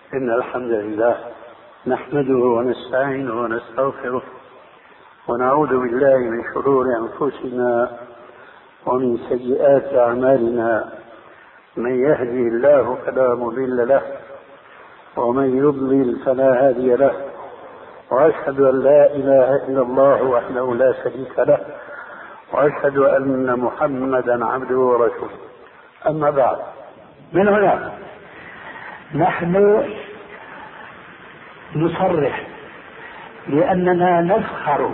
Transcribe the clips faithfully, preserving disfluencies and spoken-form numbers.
إن الحمد لله نحمده ونستعينه ونستغفره ونعوذ بالله من شرور أنفسنا ومن سيئات أعمالنا. من يهدي الله فلا مضل له ومن يضلل فلا هادي له، وأشهد أن لا إله إلا الله وحده لا شريك له، وأشهد أن محمدا عبده ورسوله. أما بعد، من هنا نحن نصرح لأننا نفخر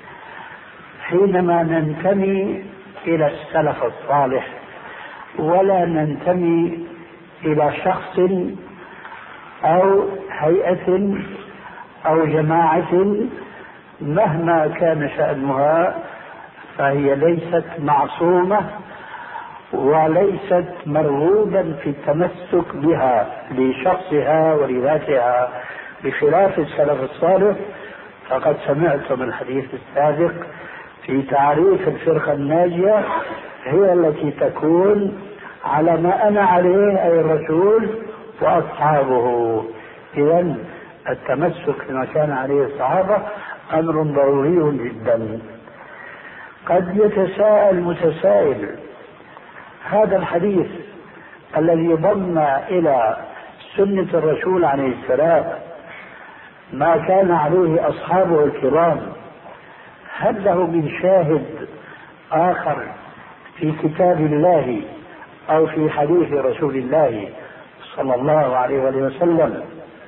حينما ننتمي إلى السلف الصالح، ولا ننتمي إلى شخص أو هيئة أو جماعة مهما كان شأنها، فهي ليست معصومة وليست مرغوبا في التمسك بها لشخصها ولذاتها، بخلاف السلف الصالح. فقد سمعتم الحديث السابق في تعريف الفرقة الناجية، هي التي تكون على ما أنا عليه أي الرسول وأصحابه. إذن التمسك بما كان عليه الصحابة أمر ضروري جدا. قد يتساءل متسائل: هذا الحديث الذي ضم إلى سنة الرسول عليه السلام ما كان عليه أصحابه الكرام، هل له من شاهد آخر في كتاب الله أو في حديث رسول الله صلى الله عليه وسلم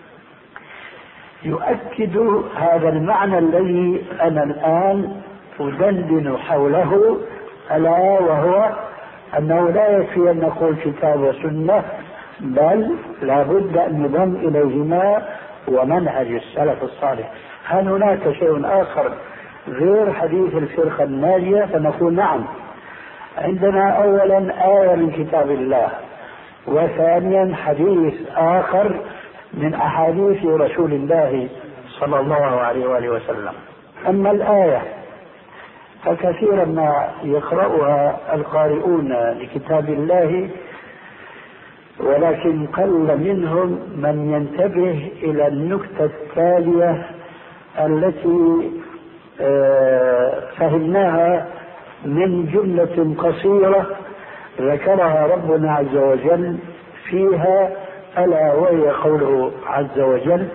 يؤكد هذا المعنى الذي أنا الآن أدندن حوله، ألا وهو أنه لا يكفي أن نقول كتاب وسنة، بل لا بد أن يضم إليهما ومنهج السلف الصالح. هل هناك شيء آخر غير حديث الفرقة الناجية؟ فنقول نعم، عندنا أولا آية من كتاب الله، وثانيا حديث آخر من أحاديث رسول الله صلى الله عليه وآله وسلم. أما الآية فكثيرا ما يقرأها القارئون لكتاب الله، ولكن قل منهم من ينتبه إلى النكتة التالية التي فهمناها من جملة قصيرة ذكرها ربنا عز وجل فيها، ألا وهي قوله عز وجل: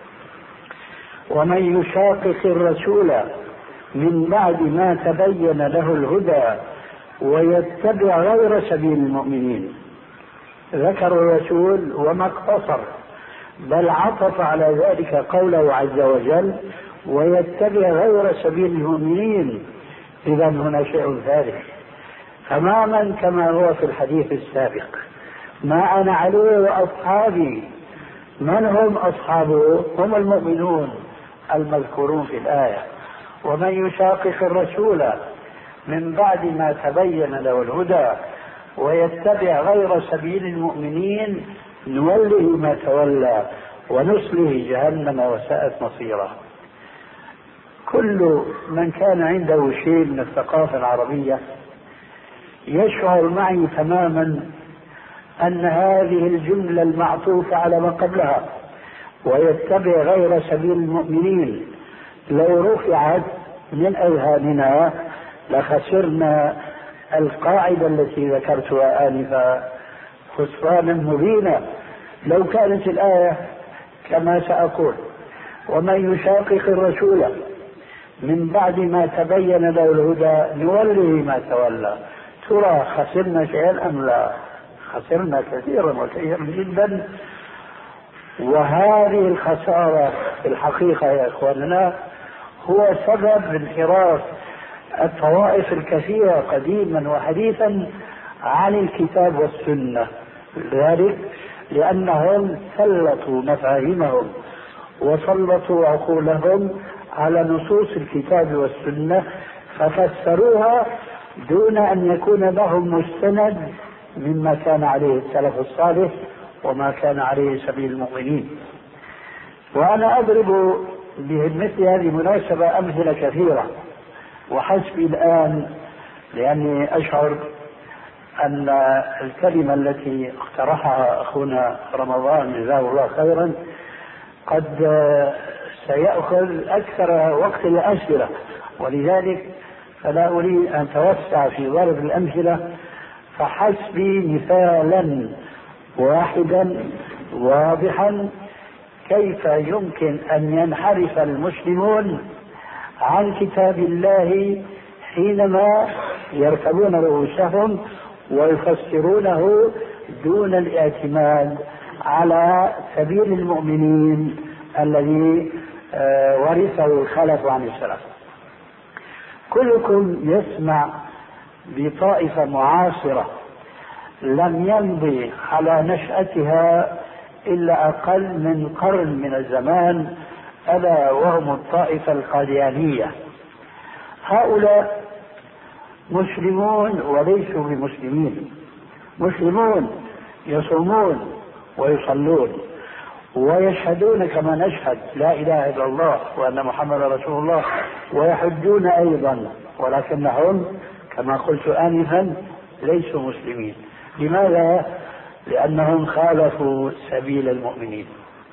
ومن يشاقق الرسول من بعد ما تبين له الهدى ويتبع غير سبيل المؤمنين. ذكر الرسول وما اقتصر، بل عطف على ذلك قوله عز وجل: ويتبع غير سبيل المؤمنين. إذا هنا شيء ثالث تماما كما هو في الحديث السابق: ما أنا عليه وأصحابي. من هم أصحابه؟ هم المؤمنون المذكورون في الآية. ومن يشاقق الرسول من بعد ما تبين له الهدى ويتبع غير سبيل المؤمنين نوله ما تولى ونصله جهنم وساءت مصيره. كل من كان عنده شيء من الثقافة العربية يشعر معي تماما أن هذه الجملة المعطوفة على ما قبلها ويتبع غير سبيل المؤمنين لو رفعت من أذهاننا لخسرنا القاعدة التي ذكرتها آنفا خسرانا مبينا. لو كانت الآية كما سأقول: ومن يشاقق الرسول من بعد ما تبين له الهدى نوله ما تولى، ترى خسرنا شيئا أم لا؟ خسرنا كثيرا وكثيرا جدا. وهذه الخسارة في الحقيقة يا إخواننا هو سبب انحراف الطوائف الكثيرة قديما وحديثا عن الكتاب والسنة، ذلك لأنهم سلطوا مفاهيمهم وسلطوا عقولهم على نصوص الكتاب والسنة ففسروها دون أن يكون لهم مستند مما كان عليه السلف الصالح وما كان عليه سبيل المؤمنين. وأنا أضرب بمثل هذه المناسبة أمثلة كثيرة، وحسبي الآن لأني أشعر أن الكلمة التي اقترحها أخونا رمضان جزاه الله خيرا قد سيأخذ أكثر وقت الأسئلة، ولذلك فلا أريد أن أتوسع في ضرب الأمثلة، فحسبي مثالا واحدا واضحا كيف يمكن أن ينحرف المسلمون عن كتاب الله حينما يركبون رؤوسهم ويفسرونه دون الاعتماد على سبيل المؤمنين الذي ورثه الخلف عن السلف. كلكم يسمع بطائفة معاصرة لم يمضي على نشأتها إلا أقل من قرن من الزمان، ألا وهم الطائفة القاديانية. هؤلاء مسلمون وليسوا بمسلمين، مسلمون يصومون ويصلون ويشهدون كما نشهد لا إله إلا الله وأن محمد رسول الله، ويحجون أيضا، ولكنهم كما قلت آنفا ليسوا مسلمين. لماذا؟ لأنهم خالفوا سبيل المؤمنين،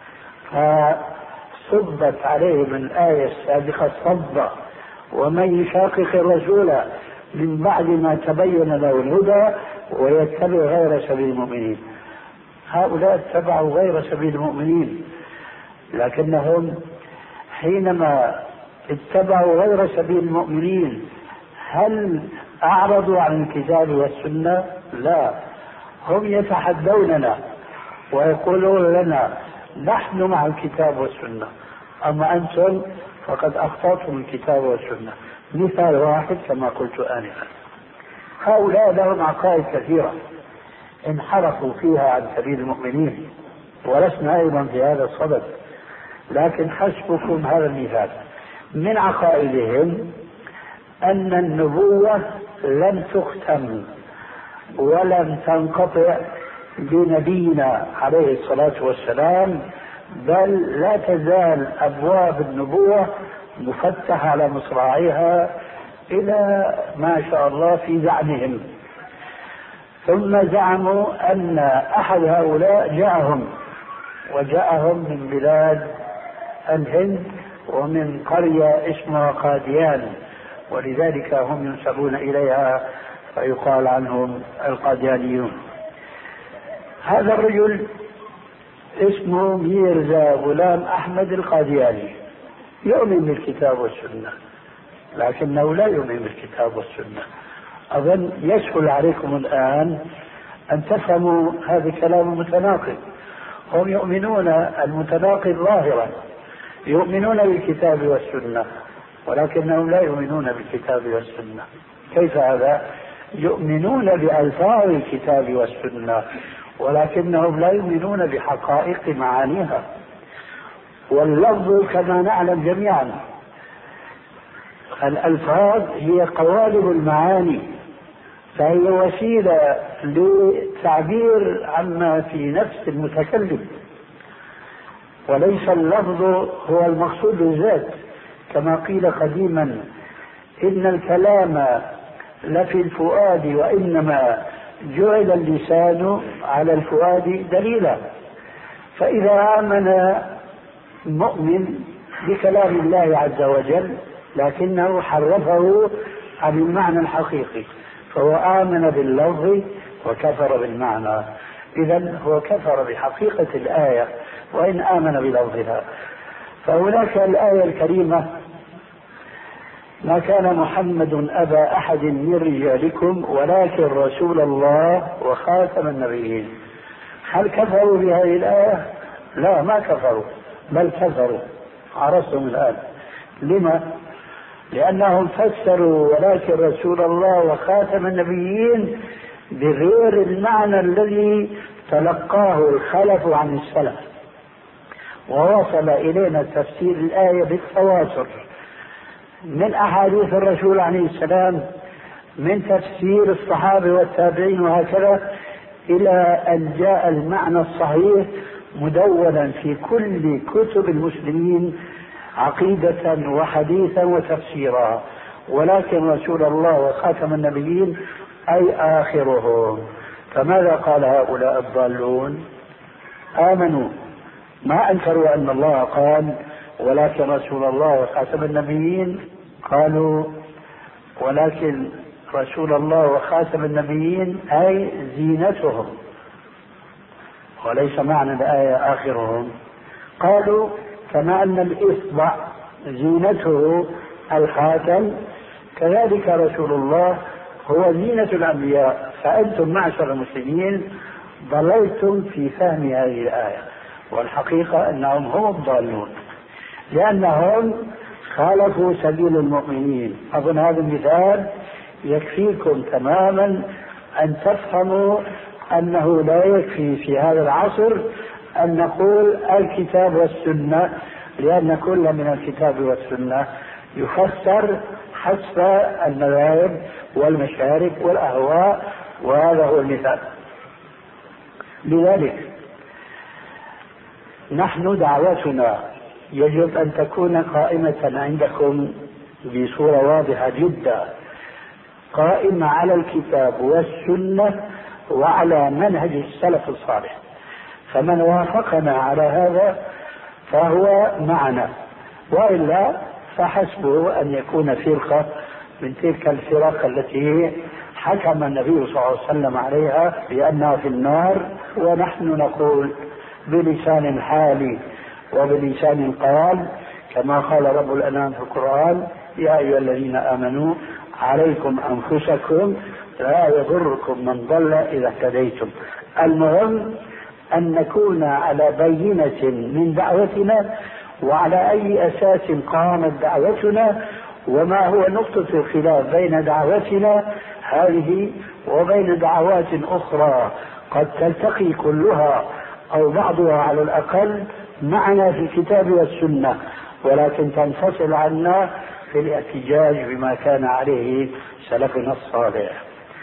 فصبت عليهم الآية السابقة صبة: ومن يشاقق الرسول من بعد ما تبين له الهدى ويتبع غير سبيل المؤمنين. هؤلاء اتبعوا غير سبيل المؤمنين، لكنهم حينما اتبعوا غير سبيل المؤمنين هل أعرضوا عن الكتاب والسنة؟ لا، هم يتحدوننا ويقولون لنا نحن مع الكتاب والسنة، أما أنتم فقد أخطأتم الكتاب والسنة. مثال واحد كما قلت آنفا، هؤلاء لهم عقائد كثيرة انحرفوا فيها عن سبيل المؤمنين، ولسنا أيضا في هذا الصدد، لكن حسبكم هذا المثال. من عقائدهم أن النبوة لن تختم ولن تنقطع بنبينا عليه الصلاة والسلام، بل لا تزال أبواب النبوة مفتحة على مصراعيها إلى ما شاء الله في زعمهم. ثم زعموا أن أحد هؤلاء جاءهم وجاءهم من بلاد الهند ومن قرية اسمها قاديان، ولذلك هم ينسبون إليها فيقال عنهم القاديانيون. هذا الرجل اسمه ميرزا غلام أحمد القادياني، يؤمن بالكتاب والسنة، لكنه لا يؤمن بالكتاب والسنة. أظن يسهل عليكم الآن أن تفهموا هذا الكلام المتناقض. هم يؤمنون المتناقض ظاهرا، يؤمنون بالكتاب والسنة، ولكنهم لا يؤمنون بالكتاب والسنة. كيف هذا؟ يؤمنون بألفاظ الكتاب والسنة، ولكنهم لا يؤمنون بحقائق معانيها. واللفظ كما نعلم جميعا الألفاظ هي قوالب المعاني، فهي وسيلة للتعبير عما في نفس المتكلم، وليس اللفظ هو المقصود بالذات. كما قيل قديما: إن الكلام لفي الفؤاد وإنما جعل اللسان على الفؤاد دليلا. فإذا آمن مؤمن بكلام الله عز وجل لكنه حرفه عن المعنى الحقيقي، فهو آمن باللفظ وكفر بالمعنى، إذن هو كفر بحقيقة الآية وإن آمن بلفظها. فهناك الآية الكريمة: ما كان محمد أبا أحد من رجالكم ولكن رسول الله وخاتم النبيين. هل كفروا بهذه الآية؟ لا، ما كفروا، بل كفروا. عرفتم الآن لما؟ لأنهم فسروا ولكن رسول الله وخاتم النبيين بغير المعنى الذي تلقاه الخلف عن السلف، ووصل إلينا تفسير الآية بالتواتر من أحاديث الرسول عليه السلام، من تفسير الصحابة والتابعين وهكذا، إلى أن جاء المعنى الصحيح مدونا في كل كتب المسلمين عقيدة وحديثا وتفسيرا. ولكن رسول الله وخاتم النبيين أي آخرهم. فماذا قال هؤلاء الضالون؟ آمنوا، ما أنكروا أن الله قال ولكن رسول الله وخاتم النبيين، قالوا ولكن رسول الله وخاتم النبيين أي زينتهم، وليس معنى الآية آخرهم. قالوا كما أن الإصبع زينته الخاتم كذلك رسول الله هو زينة الأنبياء، فأنتم معشر المسلمين ضللتم في فهم هذه الآية، والحقيقة أنهم هم الضالون لأنهم خالفوا سبيل المؤمنين. أظن هذا المثال يكفيكم تماما أن تفهموا أنه لا يكفي في هذا العصر أن نقول الكتاب والسنة، لأن كل من الكتاب والسنة يفسر حسب المذاهب والمشارب والأهواء، وهذا هو المثال. لذلك نحن دعوتنا يجب أن تكون قائمة عندكم بصورة واضحة جدا، قائمة على الكتاب والسنة وعلى منهج السلف الصالح، فمن وافقنا على هذا فهو معنا، وإلا فحسبه أن يكون فرقة من تلك الفرق التي حكم النبي صلى الله عليه وسلم عليها بأنها في النار، ونحن نقول بلسان حالي وبلسان قال كما قال رب الأنام في القرآن: يا أيها الذين آمنوا عليكم أنفسكم لا يضركم من ضل إذا اهتديتم. المهم أن نكون على بينة من دعوتنا وعلى أي أساس قامت دعوتنا، وما هو نقطة الخلاف بين دعوتنا هذه وبين دعوات أخرى قد تلتقي كلها أو بعضها على الأقل معنا في الكتاب والسنة، ولكن تنفصل عنا في الاحتجاج بما كان عليه سلفنا الصالح.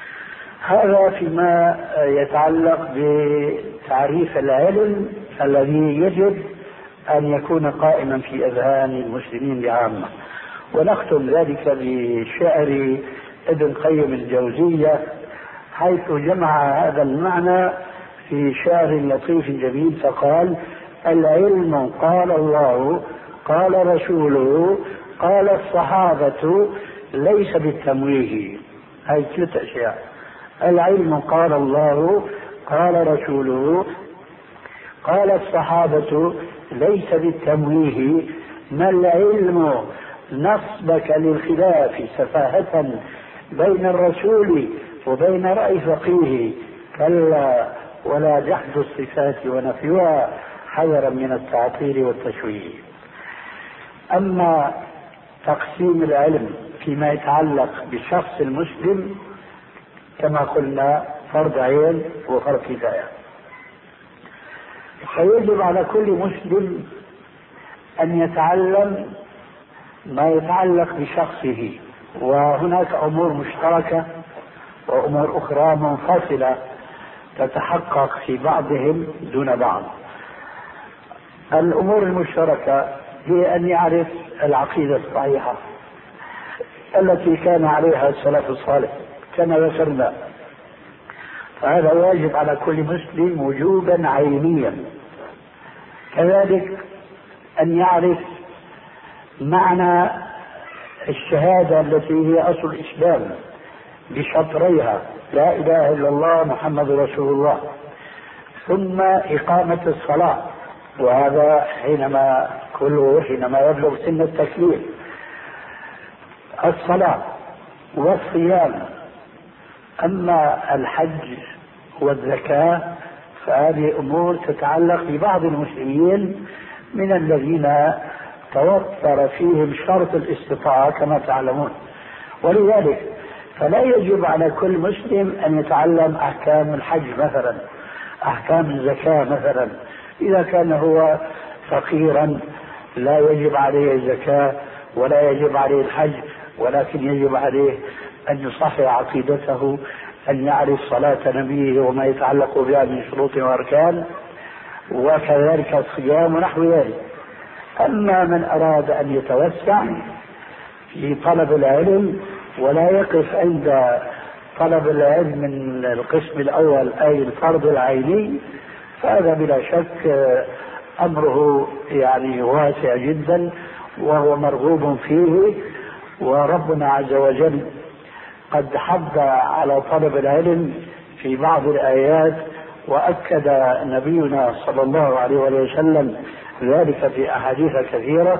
هذا فيما يتعلق بتعريف العلم الذي يجب أن يكون قائما في أذهان المسلمين بعامة. ونختم ذلك بشعر ابن قيم الجوزية، حيث جمع هذا المعنى في شعر لطيف جميل، فقال: العلم قال الله قال رسوله قال الصحابة ليس بالتمويه. هاي ثلاث أشياء: العلم قال الله قال رسوله قال الصحابة ليس بالتمويه، ما العلم نصبك للخلاف سفاهة بين الرسول وبين رأي فقيه، كلا ولا جحد الصفات ونفيها حذرا من التعطيل والتشويه. أما تقسيم العلم فيما يتعلق بالشخص المسلم كما قلنا فرض عين وفرض كفاية، فيجب على كل مسلم أن يتعلم ما يتعلق بشخصه، وهناك أمور مشتركة وأمور أخرى منفصلة تتحقق في بعضهم دون بعض. الأمور المشتركة هي أن يعرف العقيدة الصحيحة التي كان عليها السلف الصالح كما ذكرنا، فهذا واجب على كل مسلم وجوبا عينيا. كذلك أن يعرف معنى الشهادة التي هي أصل الإسلام بشطريها: لا إله إلا الله محمد رسول الله، ثم إقامة الصلاة، وهذا حينما كله حينما يبلغ سن التكليف، الصلاة والصيام. أما الحج والزكاة فهذه أمور تتعلق ببعض المسلمين من الذين توفر فيهم شرط الاستطاعة كما تعلمون، ولذلك فلا يجب على كل مسلم أن يتعلم أحكام الحج مثلا، أحكام الزكاة مثلا. إذا كان هو فقيرا لا يجب عليه الزكاة ولا يجب عليه الحج، ولكن يجب عليه أن يصحح عقيدته، أن يعرف صلاة نبيه وما يتعلق بها من شروط وأركان، وكذلك الصيام ونحو ذلك. أما من أراد أن يتوسع في طلب العلم ولا يقف عند طلب العلم من القسم الأول أي الفرض العيني، فهذا بلا شك أمره يعني واسع جدا وهو مرغوب فيه. وربنا عز وجل قد حض على طلب العلم في بعض الآيات، وأكد نبينا صلى الله عليه وسلم ذلك في أحاديث كثيرة.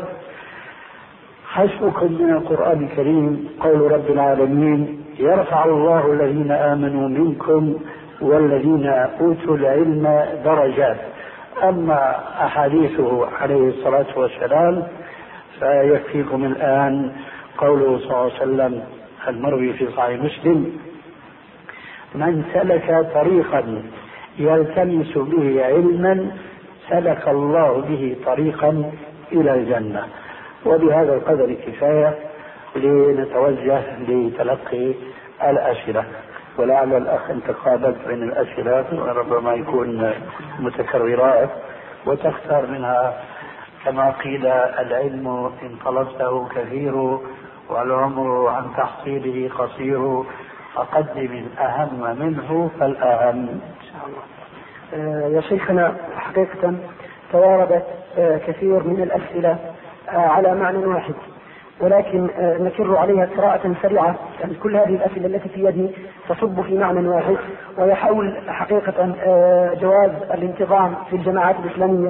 حسبكم من القرآن الكريم قول رب العالمين: يرفع الله الذين آمنوا منكم والذين أوتوا العلم درجات. أما أحاديثه عليه الصلاة والسلام فيكفيكم الآن قوله صلى الله عليه وسلم المروي في صحيح مسلم: من سلك طريقا يلتمس به علما سلك الله به طريقا إلى الجنة. وبهذا القدر كفاية لنتوجه لتلقي الأسئلة، ولعل الأخ أنت قابلت بين الأسئلة وربما يكون متكررات وتختار منها كما قيل: العلم إن طلبته كثير والعمر عن تحصيله قصير، فقدم الأهم منه فالأهم. إن شاء الله. آه يا شيخنا، حقيقة تواردت آه كثير من الأسئلة آه على معنى واحد، ولكن آه نكر عليها قراءة سريعة. يعني كل هذه الأسئلة التي في يدي تصب في معنى واحد، ويحاول حقيقة آه جواز الانتظام في الجماعات الإسلامية.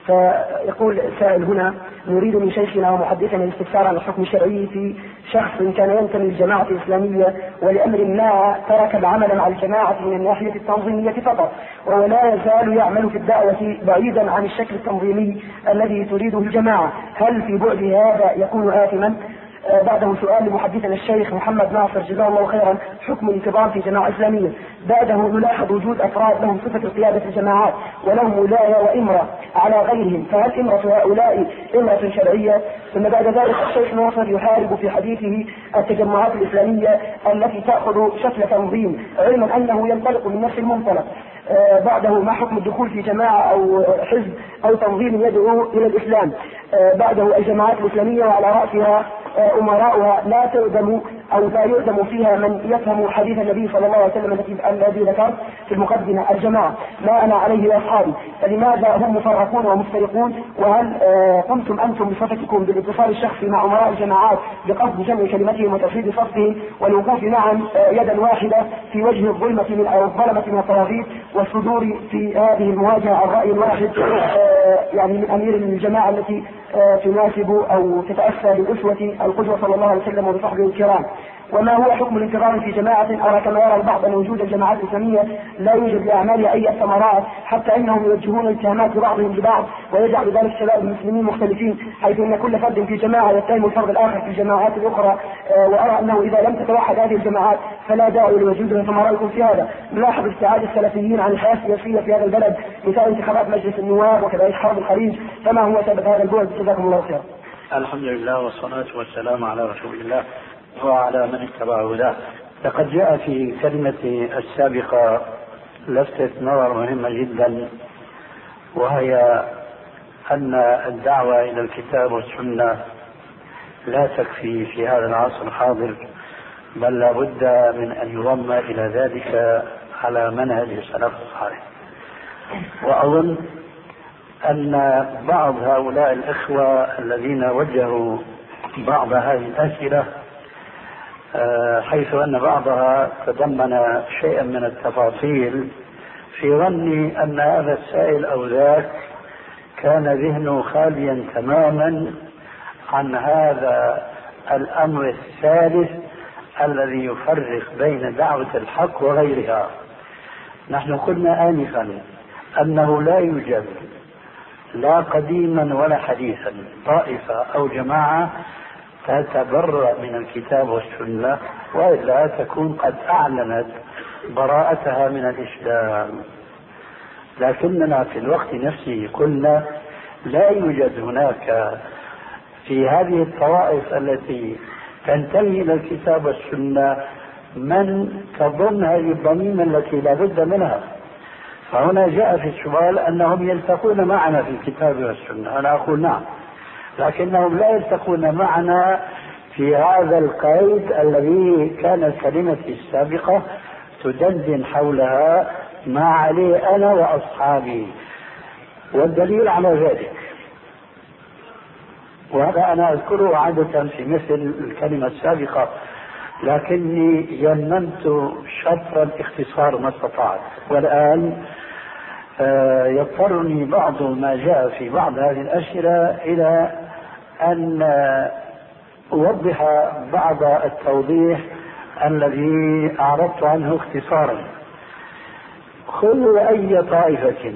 فيقول سائل هنا: نريد من شيخنا ومحدثنا الاستفسار عن الحكم الشرعي في شخص كان ينتمي للجماعة الإسلامية ولأمر ما ترك العمل مع الجماعة من الناحية التنظيمية فقط، وهو لا يزال يعمل في الدعوة بعيدا عن الشكل التنظيمي الذي تريده الجماعة، هل في بعد هذا يكون آثما؟ آه بعده سؤال لمحدثنا الشيخ محمد ناصر جزاه الله خيرا: حكم الانتظام في جماعة إسلامية. بعده نلاحظ وجود أفراد لهم صفة قيادة الجماعات ولهم ولاية وإمرة على غيرهم، فهل إمرة هؤلاء إمرة شرعية؟ ثم بعد ذلك الشيخ ناصر يحارب في حديثه التجمعات الإسلامية التي تأخذ شكل تنظيم، علما أنه ينطلق من نفس المنطلق. آه بعده: ما حكم الدخول في جماعة أو حزب أو تنظيم يدعو إلى الإسلام؟ آه بعده: الجماعات الإسلامية وعلى رأسها آه أمراؤها لا تؤدم أو لا يؤدم فيها من يفهم حديث النبي صلى الله عليه وسلم الذي ذكر في المقدمة: الجماعة ما أنا عليه وأصحابي، فلماذا هم مفرقون ومفترقون؟ وهل آه قمتم أنتم بصفتكم بالاتصال الشخصي مع أمراء الجماعات بقصد جمع كلمتهم وتوحيد صفهم والوقوف معا آه يدا واحدة في وجه الظلمة من أو الظلمة من الطواغيت والصدور في هذه المواجهة عن رأي واحد آه يعني من أمير الجماعة التي آه تناسب أو تتأسى بالأسوة القدوة صلى الله عليه وسلم وبصحبه الكرام؟ وما هو حكم الانتظام في جماعة أرى كما يرى البعض أن وجود الجماعات الإسلامية لا يوجد لأعمالها أي ثمرات، حتى إنهم يوجهون الاتهامات لبعضهم لبعض، ويجعل ذلك شباب المسلمين مختلفين، حيث أن كل فرد في جماعة يتهم الفرد الآخر في الجماعات الأخرى. آه وأرى أنه إذا لم تتوحد هذه الجماعات فلا داعي لوجودها. فما رأيكم في هذا؟ نلاحظ ابتعاد السلفيين عن الحياة السياسية في هذا البلد مثال انتخابات مجلس النواب وكذلك حرب الخليج، فما هو سبب هذا البعد؟ جزاكم الله خيرا. الحمد لله والصلاة والسلام على رسول الله وعلى من اتبع هداه. لقد جاء في كلمة السابقة لفتة نظر مهمة جدا، وهي أن الدعوة إلى الكتاب والسنة لا تكفي في هذا العصر الحاضر، بل لا بد من أن يضم إلى ذلك على منهج السلف الصالح. وأظن أن بعض هؤلاء الإخوة الذين وجهوا بعض هذه الأسئلة حيث أن بعضها تضمن شيئا من التفاصيل، في ظني أن هذا السائل أو ذاك كان ذهنه خاليا تماما عن هذا الأمر الثالث الذي يفرق بين دعوة الحق وغيرها. نحن قلنا آنفا أنه لا يوجد لا قديما ولا حديثا طائفة أو جماعة تتبرأ من الكتاب والسنة، وإلا تكون قد أعلنت براءتها من الإسلام. لكننا في الوقت نفسه قلنا لا يوجد هناك في هذه الطوائف التي تنتمي إلى الكتاب والسنة من تضمن هذه الضميمة التي لا بد منها. فهنا جاء في السؤال أنهم يلتقون معنا في الكتاب والسنة، أنا أقول نعم، لكنهم لا يلتقون معنا في هذا القيد الذي كانت كلمتي السابقة تدندن حولها ما عليه أنا وأصحابي. والدليل على ذلك، وهذا أنا أذكره عادة في مثل الكلمة السابقة، لكني يممت شطر الاختصار ما استطعت، والآن يضطرني بعض ما جاء في بعض هذه الأسئلة إلى أن أوضح بعض التوضيح الذي أعرضت عنه اختصارا. خذوا أي طائفة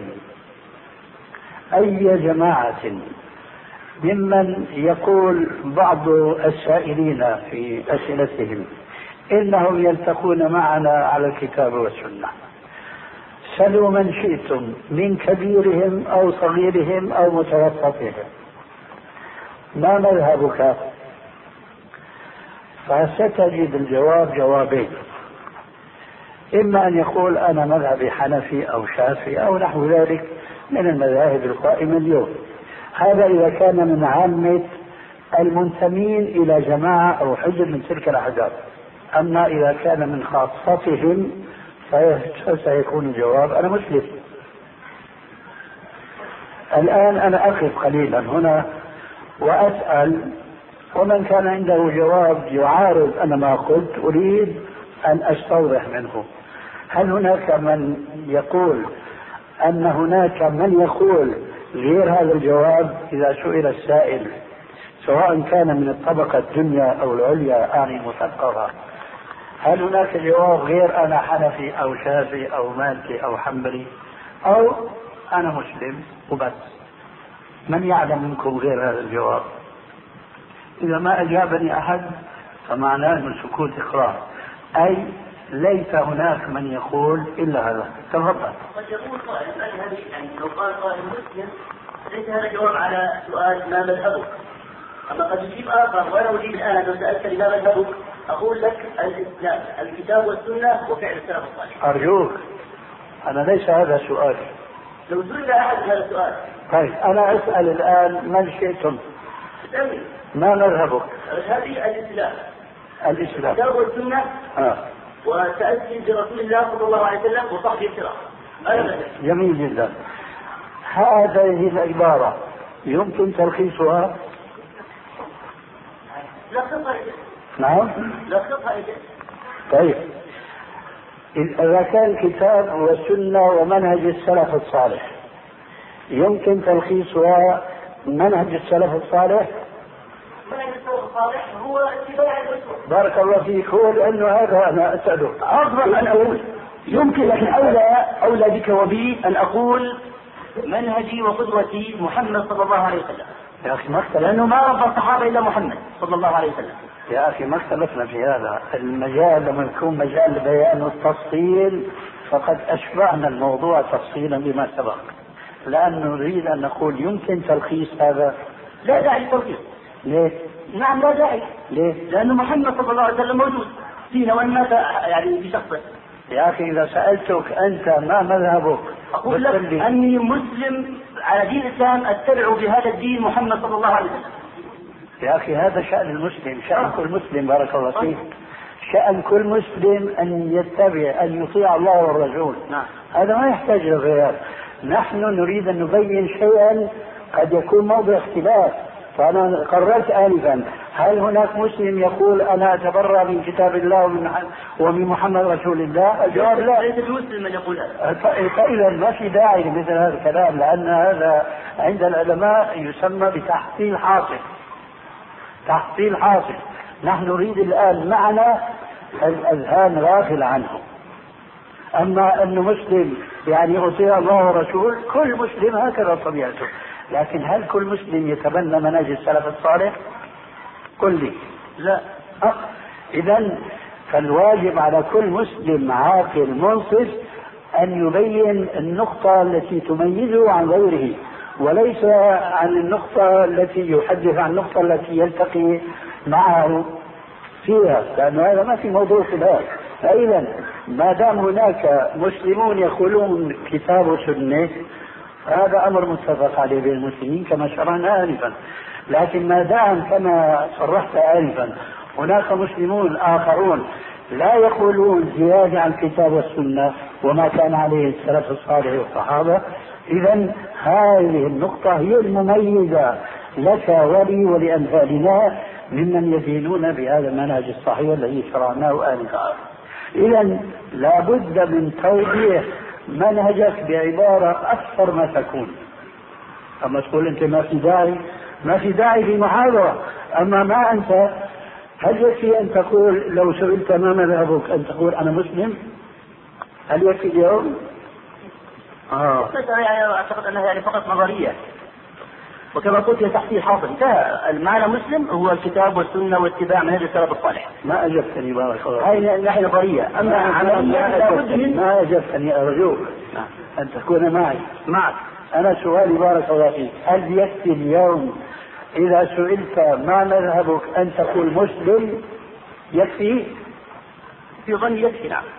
أي جماعة ممن يقول بعض السائلين في أسئلتهم إنهم يلتقون معنا على الكتاب والسنة، سلوا من شئتم من كبيرهم أو صغيرهم أو متوسطهم، ما مذهبك؟ فستجد الجواب جوابين، إما أن يقول أنا مذهبي حنفي أو شافعي أو نحو ذلك من المذاهب القائمة اليوم. هذا إذا كان من عامة المنتمين إلى جماعة أو حزب من تلك الأحزاب. أما إذا كان من خاصتهم فسيكون الجواب أنا مسلم. الآن أنا أقف قليلا هنا وأسأل، ومن كان عنده جواب يعارض أنا ما قلت أريد أن أستوضح منه. هل هناك من يقول أن هناك من يقول غير هذا الجواب إذا سئل السائل، سواء كان من الطبقة الدنيا أو العليا أعني مثقفة، هل هناك جواب غير أنا حنفي أو شافعي أو مالكي أو حنبلي أو أنا مسلم وبس؟ من يعلم منكم غير هذا الجواب؟ إذا ما أجابني أحد فمعناه أن السكوت إقرار، أي ليس هناك من يقول إلا هذا. تفضل. قد يقول قائل مذهبي، يعني لو قال قائل مسلم ليس هذا جواب على سؤال ما مذهبك. أما قد يجيب آخر وأنا أجيب الآن لو سألت لي ما مذهبك أقول لك الإسلام الكتاب والسنة وفعل السلف الصالح. أرجوك، أنا ليس هذا سؤالي. لو سئل أحد هذا السؤال. طيب أنا أسأل الآن من شئتم سألني ما مذهبك؟ هذه الإسلام الإسلام الكتاب والسنة آه. وتأتي برسول الله صلى الله عليه وسلم وصحبه الكرام. جميل جدا. هذه العبارة يمكن تلخيصها؟ لخصها. نعم لخصها. طيب إذا كان كتاب وسنة ومنهج السلف الصالح يمكن تلخيصها منهج السلف الصالح؟ منهج السلف الصالح هو اتباع الرسول. بارك الله فيك. هو لأنه هذا أنا أسأله أفضل أن أقول يمكن، لكن أولى أولى بك وبي أن أقول منهجي وقدوتي محمد صلى الله عليه وسلم. يا أخي ما اختلفنا، لأنه ما رب الصحابة إلا محمد صلى الله عليه وسلم. يا أخي ما اختلفنا في هذا. المجال لما يكون مجال بيان والتفصيل فقد أشبعنا الموضوع تفصيلا بما سبق، لأن نريد أن نقول يمكن تلخيص هذا. لا داعي للتلخيص. ليه؟ نعم لا داعي. ليه؟ لأن محمد صلى الله عليه وسلم موجود فينا وإن مات يعني بشخصه. يا أخي إذا سألتك أنت ما مذهبك أقول لك أني مسلم على دين الإسلام أتبع بهذا الدين محمد صلى الله عليه وسلم. يا أخي هذا شأن المسلم، شأن كل مسلم. بارك الله فيك. شأن كل مسلم أن يتبع أن يطيع الله والرسول. نعم. هذا ما يحتاج لغير. نحن نريد أن نبين شيئا قد يكون موضع اختلاف. فأنا قررت آنفا هل هناك مسلم يقول أنا أتبرأ من كتاب الله ومن, ومن محمد رسول الله؟ الجواب لا. ليس المسلم من يقول هذا. فإذا ما في داعي لمثل هذا الكلام، لأن هذا عند العلماء يسمى بتحصيل حاصل. تحصيل حاصل. نحن نريد الآن معنا الأذهان غافل عنه. أما أنه مسلم يعني يطيع الله ورسوله، كل مسلم هكذا طبيعته. لكن هل كل مسلم يتبنى منهج السلف الصالح؟ قل لي. لا. أه. إذن فالواجب على كل مسلم عاقل منصف أن يبين النقطة التي تميزه عن غيره، وليس عن النقطة التي يحدث عن النقطة التي يلتقي معه فيها، لأن هذا ما في موضوع خلاف. فإذا ما دام هناك مسلمون يقولون كتاب وسنة هذا أمر متفق عليه بين المسلمين كما شرعنا آنفا. لكن ما دام كما صرحت آنفا هناك مسلمون آخرون لا يقولون زيادة عن الكتاب والسنة وما كان عليه السلف الصالح والصحابة، إذا هذه النقطة هي المميزة لك ولي ولأمثالنا ممن يدينون بهذا المنهج الصحيح الذي شرعناه آنفا. إذا لابد من توضيح منهجك بعبارة أكثر ما تكون. أما تقول أنت ما في داعي، ما في داعي في محاضرة. أما ما أنت، هل يكفي أن تقول لو سئلت ما مذهبك أن تقول أنا مسلم؟ هل يكفي اليوم؟ آه. يعني أعتقد أنها يعني فقط نظرية، وكما قلت هي تحصيل حاصل. المعنى مسلم هو الكتاب والسنة واتباع منهج السلف الصالح. ما أجبتني بارك الله. هاي ناحية نظرية، أما عمليا لابد من ما أجبتني. أرجوك أن تكون معي. معك. أنا سؤالي بارك الله فيك، هل يكفي اليوم إذا سئلت ما مذهبك أن تقول مسلم؟ يكفي؟ في ظني يكفي، نعم.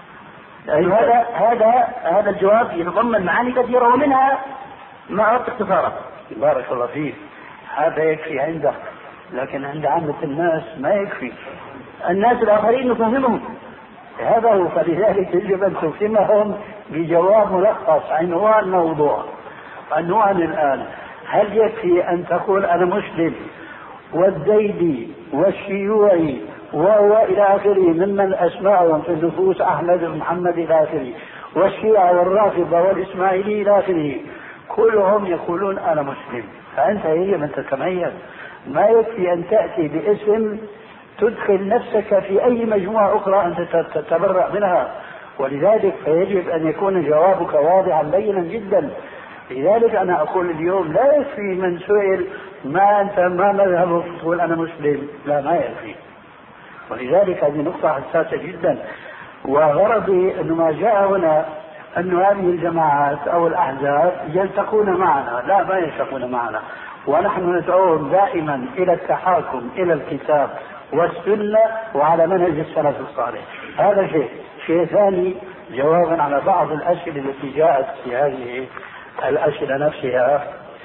هذا هذا هذا الجواب يتضمن معاني كثيرة ومنها ما أردت اختصاره. بارك الله فيك، هذا يكفي عندك، لكن عند عامة الناس ما يكفي. الناس الآخرين نفهمهم، هذا هو. فلذلك يجب أن تفهمهم بجواب ملخص عنوان موضوع. عنوان الآن: هل يكفي أن تقول أنا مسلم والزيدي والشيوعي وهو إلى آخره ممن أسمائهم في النفوس أحمد ومحمد إلى آخره، والشيعة والرافضة والإسماعيلي إلى آخره، كلهم يقولون أنا مسلم؟ فأنت يجب أن تتميز. ما يكفي أن تأتي باسم تدخل نفسك في أي مجموعة أخرى أنت تتبرع منها، ولذلك فيجب أن يكون جوابك واضحا بينا جدا. لذلك أنا أقول اليوم لا يكفي من سئل ما أنت ما مذهبك تقول أنا مسلم، لا، ما يكفي. ولذلك هذه نقطة حساسة جدا. وغرضي أنه ما جاء هنا أن هذه الجماعات أو الأحزاب يلتقون معنا، لا، ما يلتقون معنا، ونحن ندعوهم دائما إلى التحاكم إلى الكتاب والسنة وعلى منهج السلف الصالح. هذا شيء. شيء ثاني، جوابا على بعض الأسئلة التي جاءت في هذه الأسئلة نفسها،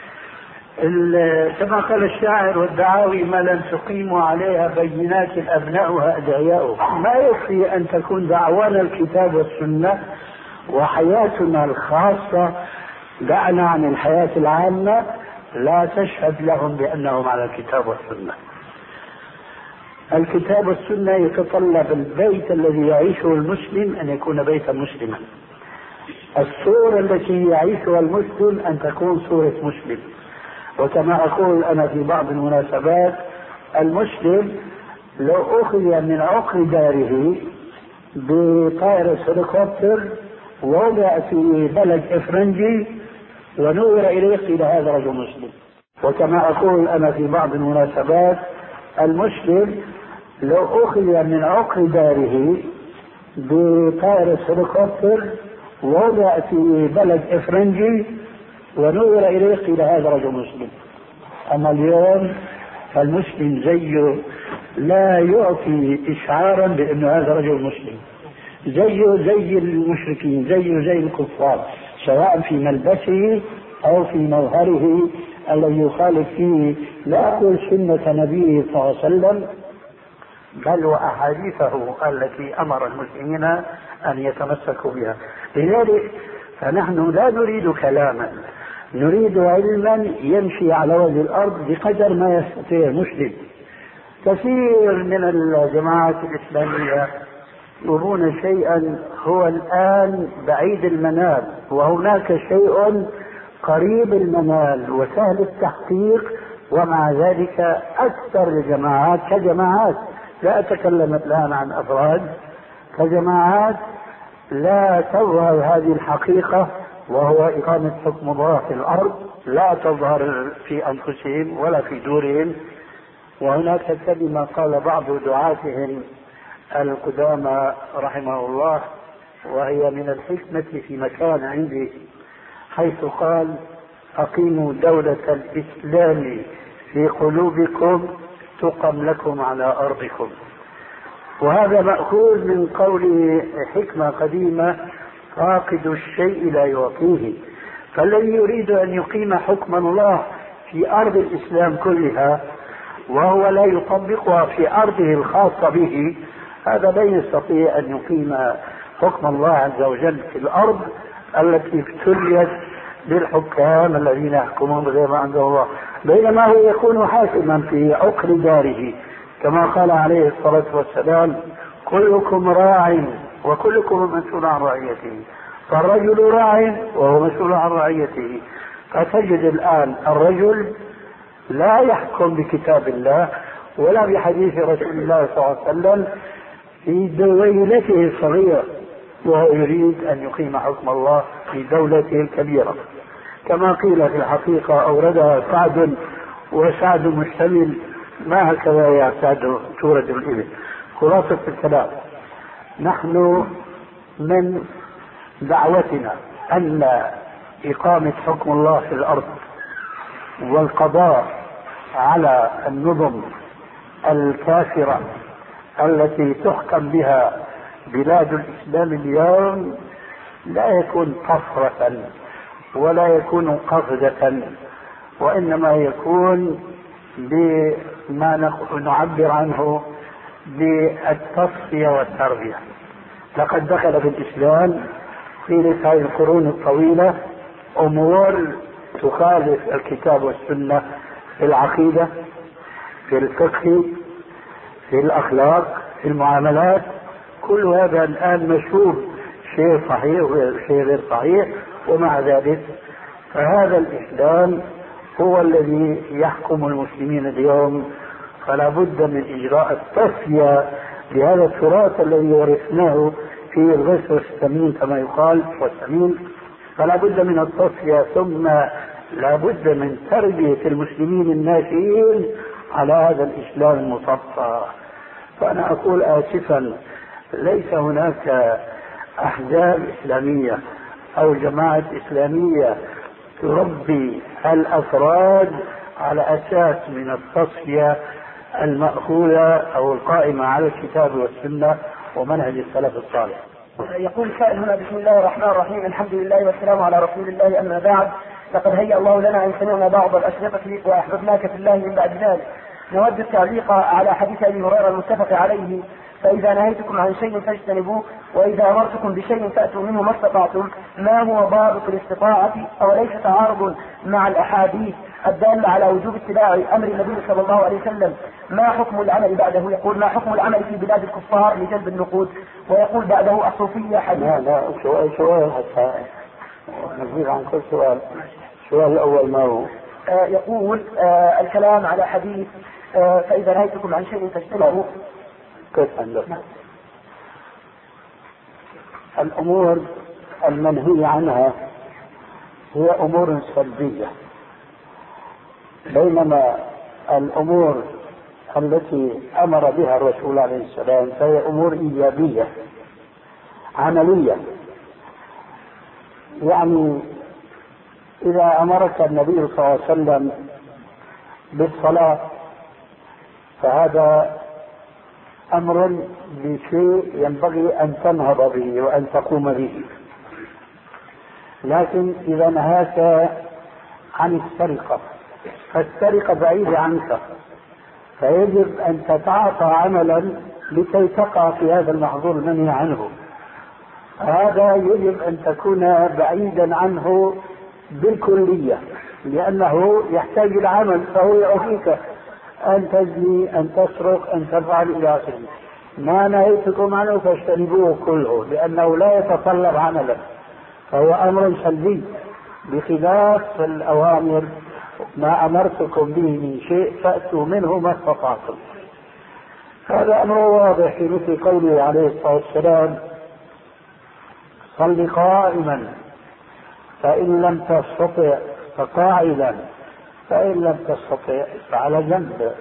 كما قال الشاعر: والدعاوي ما لم تقيموا عليها بينات أبناؤها أدعياؤها. ما يكفي أن تكون دعوانا الكتاب والسنة وحياتنا الخاصة دعنا عن الحياة العامة لا تشهد لهم بأنهم على الكتاب والسنة. الكتاب والسنة يتطلب البيت الذي يعيشه المسلم أن يكون بيتا مسلما، الصورة التي يعيشها المسلم أن تكون صورة مسلم. وكما أقول أنا في بعض المناسبات: المسلم لو أخذ من عقر داره بطائرة هليكوبتر ووضع في بلد إفرنجي ونور إليه قيل هذا رجل مسلم. وكما أقول أنا في بعض المناسبات: المسلم لو أخذ من عقر داره بطائرة هليكوبتر ووضع في بلد إفرنجي ونور إليه قيل هذا رجل مسلم. أما اليوم فالمسلم زيه لا يعطي إشعارا بأن هذا رجل مسلم، زيه زي المشركين، زيه زي الكفار، سواء في ملبسه أو في مظهره الذي يخالف فيه لا أقول سنة نبيه صلى الله عليه وسلم بل وأحاديثه التي أمر المسلمين أن يتمسكوا بها. لذلك فنحن لا نريد كلاما، نريد علما يمشي على وجه الأرض بقدر ما يستطيع المسلم. كثير من الجماعات الإسلامية يرون شيئا هو الآن بعيد المنال، وهناك شيء قريب المنال وسهل التحقيق، ومع ذلك أكثر الجماعات كجماعات، لا أتكلم الآن عن أفراد، كجماعات لا تظهر هذه الحقيقة وهو إقامة حكم الله في الأرض، لا تظهر في أنفسهم ولا في دورهم. وهناك كلمة قال بعض دعاتهم القدامى رحمه الله، وهي من الحكمة في مكان عندي، حيث قال: أقيموا دولة الإسلام في قلوبكم تقم لكم على أرضكم. وهذا مأخوذ من قوله حكمة قديمة: فاقد الشيء لا يعطيه. فالذي يريد أن يقيم حكم الله في أرض الإسلام كلها وهو لا يطبقها في أرضه الخاصة به، هذا لا يستطيع أن يقيم حكم الله عز وجل في الأرض التي ابتليت بالحكام الذين يحكمون بغير ما أنزل الله، بينما هو يكون حاكما في عقر داره، كما قال عليه الصلاة والسلام: كلكم راع وكلكم مسؤول عن رعيته. فالرجل راع وهو مسؤول عن رعيته. فتجد الآن الرجل لا يحكم بكتاب الله ولا بحديث رسول الله صلى الله عليه وسلم في دويلته الصغيرة، وهو يريد أن يقيم حكم الله في دولته الكبيرة، كما قيل في الحقيقة أوردها سعد، وسعد مشتمل ما هكذا يعتاد تورد الإبل. خلاصة الكلام، نحن من دعوتنا أن إقامة حكم الله في الأرض والقضاء على النظم الكافرة التي تحكم بها بلاد الإسلام اليوم لا يكون طفرة ولا يكون قفزة، وإنما يكون بما نعبر عنه بالتصفية والتربية. لقد دخل في الإسلام في هذه القرون الطويلة أمور تخالف الكتاب والسنة في العقيدة، في الفقه، في الأخلاق، في المعاملات. كل هذا الآن مشهور، شيء صحيح وشيء غير صحيح، ومع ذلك فهذا الإسلام هو الذي يحكم المسلمين اليوم. فلا بد من إجراء التصفية لهذا التراث الذي ورثناه في الغش والسمين كما يقال والسمين. فلا بد من التصفية، ثم لا بد من تربية المسلمين الناشئين على هذا الإسلام المصفى. فأنا أقول آسفا، ليس هناك أحزاب إسلامية أو جماعات إسلامية تربي الأفراد على أساس من التصفية المأخوذة أو القائمة على الكتاب والسنة ومنهج السلف الصالح. يقول سائل هنا: بسم الله الرحمن الرحيم، الحمد لله والسلام على رسول الله، أما بعد، لقد هيأ الله لنا أن سمعنا بعض الأشرطة وأحببناك في الله من بعد ذلك. نود التعليق على حديث أبي هريرة المتفق عليه: فإذا نهيتكم عن شيء فاجتنبوه، وإذا أمرتكم بشيء فأتوا منه ما استطعتم. ما هو ضابط الاستطاعة؟ أوليس تعارض مع الأحاديث الدالة على وجوب اتباع أمر النبي صلى الله عليه وسلم؟ ما حكم العمل بعده؟ يقول: ما حكم العمل في بلاد الكفار لجلب النقود؟ ويقول بعده: الصوفية حديث. لا لا سؤال سؤال حتى نزيد عن كل سؤال. السؤال الأول ما هو؟ آه يقول آه الكلام على حديث آه فإذا نهيتكم عن شيء فاجتنبوه. كيف عندك؟ الأمور المنهي عنها هي أمور سلبية، بينما الأمور التي أمر بها الرسول عليه السلام فهي أمور إيجابية عملية. يعني إذا أمرك النبي صلى الله عليه وسلم بالصلاة فهذا أمر بشيء ينبغي أن تنهض به وأن تقوم به. لكن إذا نهاك عن السرقة فالسرقة بعيدة عنك، فيجب أن تتعاطى عملا لكي تقع في هذا المحظور المنهي عنه. هذا يجب أن تكون بعيدا عنه بالكلية، لأنه يحتاج إلى عمل، فهو يعطيك أن تزني، أن تسرق، أن تفعل إلى آخره. ما نهيتكم عنه فاجتنبوه كله، لأنه لا يتطلب عملا، فهو أمر سلبي، بخلاف الأوامر: ما أمرتكم به من شيء فأتوا منه ما استطعتم. هذا أمر واضح في مثل قوله عليه الصلاة والسلام: صل قائما، فإن لم تستطع فقاعدا، فإن لم تستطع فعلى جنب.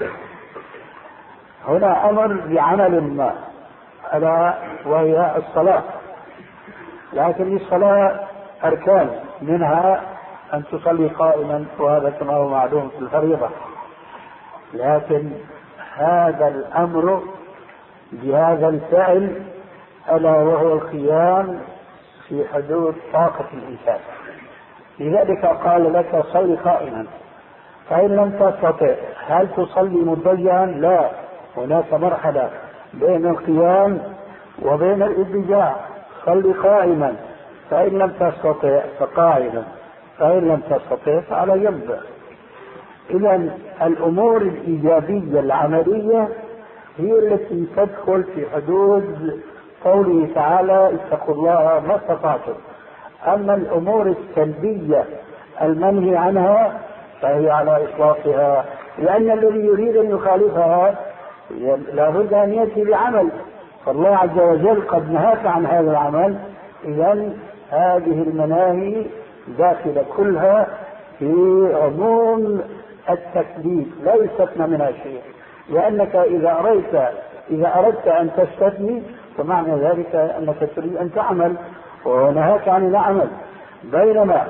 هنا أمر بعمل ما ألا وهي الصلاة، لكن الصلاة أركان، منها أن تصلي قائما، وهذا كما هو معلوم في الفريضة. لكن هذا الأمر بهذا الفعل ألا وهو القيام في حدود طاقة الإنسان، لذلك قال لك صل قائما. فإن لم تستطع هل تصلي مضطجعا؟ لا، هناك مرحلة بين القيام وبين الاضطجاع، صلي قائما، فإن لم تستطع فقاعدا، فإن لم تستطع فعلى جنب. إذا الأمور الإيجابية العملية هي التي تدخل في حدود قوله تعالى اتقوا الله ما استطعتم. أما الأمور السلبية المنهي عنها فهي على إطلاقها، لأن الذي يريد أن يخالفها لابد أن يأتي بعمل، فالله عز وجل قد نهاك عن هذا العمل. إذن هذه المناهي داخلة كلها في عموم التكليف، لا يستثنى منها شيء، لأنك إذا أردت إذا أردت أن تستثني فمعنى ذلك أنك تريد أن تعمل ونهاك عن العمل. بينما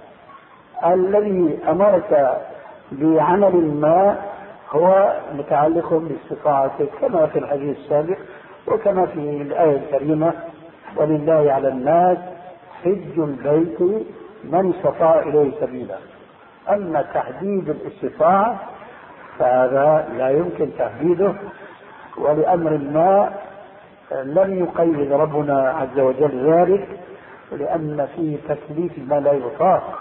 الذي أمرك بعمل ما هو متعلق باستطاعتك، كما في الحديث السابق وكما في الآية الكريمة ولله على الناس حج البيت من استطاع إليه سبيلا. أما تحديد الاستطاعة فهذا لا يمكن تحديده، ولأمر ما لم يقيد ربنا عز وجل ذلك، لأن فيه تكليف ما لا يطاق.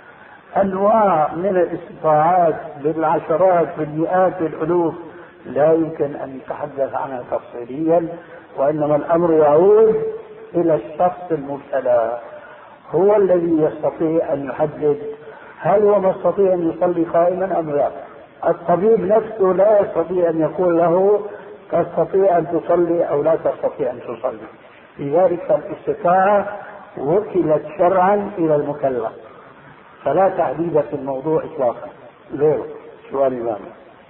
أنواع من الاستطاعات بالعشرات بالمئات بالألوف لا يمكن أن يتحدث عنها تفصيليا، وإنما الأمر يعود إلى الشخص المبتلى، هو الذي يستطيع أن يحدد هل هو مستطيع أن يصلي قائما أم لا. الطبيب نفسه لا يستطيع أن يقول له تستطيع أن تصلي أو لا تستطيع أن تصلي، لذلك الاستطاعة وكلت شرعا إلى المكلف، فلا تحديد في الموضوع إطلاقا. غيره سؤال إمام.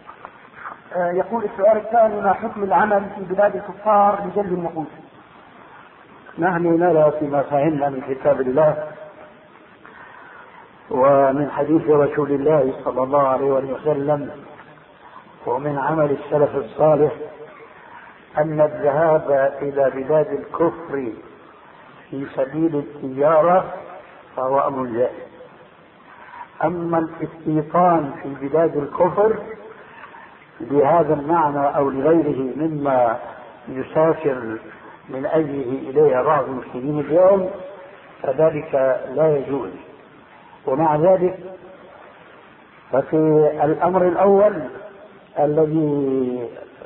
آه يقول السؤال الثاني: ما حكم العمل في بلاد الكفار لجلب النقود؟ نحن نرى فيما فهمنا من كتاب الله ومن حديث رسول الله صلى الله عليه وسلم ومن عمل السلف الصالح أن الذهاب إلى بلاد الكفر في سبيل التجارة فهو أمر جائز. أما الاستيطان في بلاد الكفر بهذا المعنى أو لغيره مما يسافر من أجله إليها بعض المسلمين اليوم فذلك لا يجوز. ومع ذلك ففي الأمر الأول الذي